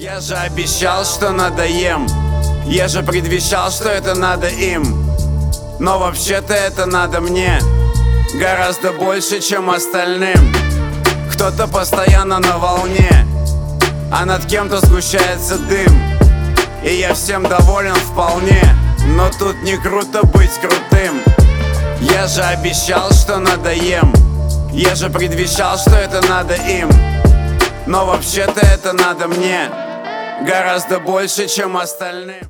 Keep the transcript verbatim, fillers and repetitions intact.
Я же обещал, что надоем. Я же предвещал, что это надо им. Но вообще-то это надо мне гораздо больше, чем остальным. Кто-то постоянно на волне, а над кем-то сгущается дым. И я всем доволен вполне, но тут не круто быть крутым. Я же обещал, что надоем. Я же предвещал, что это надо им. Но вообще-то это надо мне гораздо больше, чем остальным.